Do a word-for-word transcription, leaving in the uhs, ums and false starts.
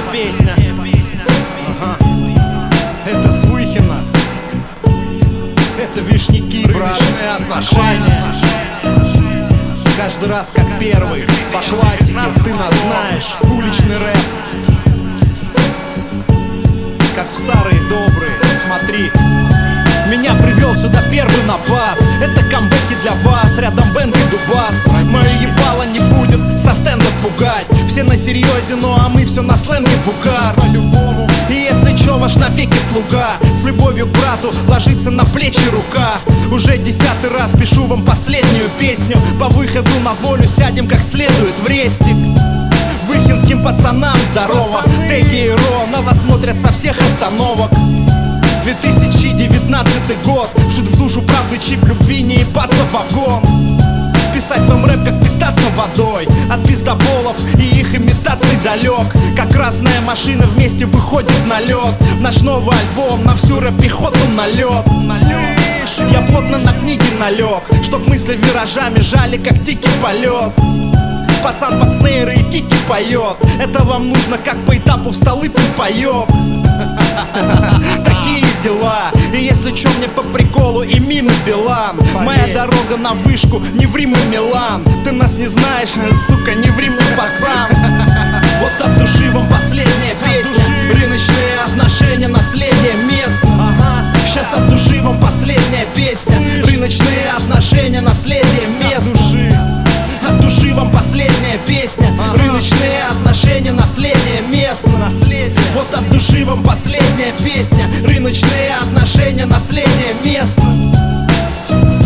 песня. Ага. Это с Выхина. Это Вишняки, брат. Рыночные отношения. Каждый раз как первый. По классике, ты нас знаешь. Уличный рэп. Как в старые добрые. Смотри. Меня привел сюда первый на бас. Это камбэки для вас. Рядом Бэнк и Дубас. Мое ебало не будет со стендов пугать. Все на серьезе, ну а мы все на сленге в угар. По-любому. И если чё, ваш навеки слуга. С любовью к брату ложится на плечи рука. Уже десятый раз пишу вам последнюю песню. По выходу на волю сядем как следует в рестик. Выхинским пацанам здорово. Теги и Ро на вас смотрят со всех остановок. две тысячи девятнадцатый год. Вшит в душу правды чип любви, не ебаться в вагон. Писать вам рэп, как питаться водой. От пиздоболов и их имитаций далек. Как красная машина вместе выходит на лед. Наш новый альбом на всю рэп-пехоту налет. Я плотно на книги налег, чтоб мысли виражами жали, как дикий полет. Пацан под снейры и кики поет. Это вам нужно, как по этапу в Столыпин поет. Такие дела. И если чё, мне по приколу и мимо Билан. Моя дорога на вышку, не в Рим и Милан. Ты нас не знаешь, сука, не в Рим, не пацан. Вот от души вам последняя песня. Рыночные отношения, наследие мест. Сейчас от души вам последняя песня. Рыночные отношения, наследие мест. От души вам последняя песня. Рыночные отношения, наследие местно. Вот от души вам последняя песня. Рыночные отношения, наследие местно.